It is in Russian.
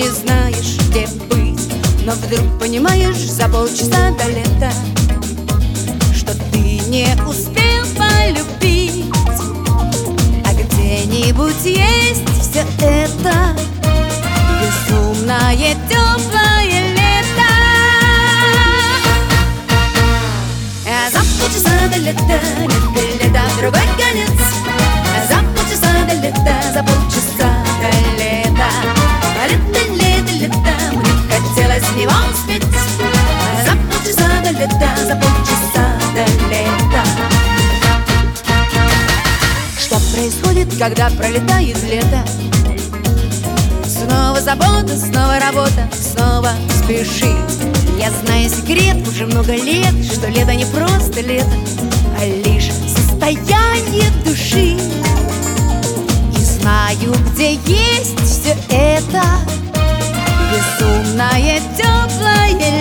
не знаешь, где быть, но вдруг понимаешь за полчаса до лета, что ты не успел полюбить. А где-нибудь есть все это безумное теплое лето. За полчаса до лета, лето, другой конец. За полчаса до лета, за полчаса до лета. Лето, лето, лето, мне хотелось в него успеть. За полчаса до лета, за полчаса до лета. Что происходит, когда пролетает лето? Снова забота, снова работа, снова спешить. Я знаю секрет уже много лет, что лето не просто лето, а лишь состояние души. И знаю, где есть все это безумное теплое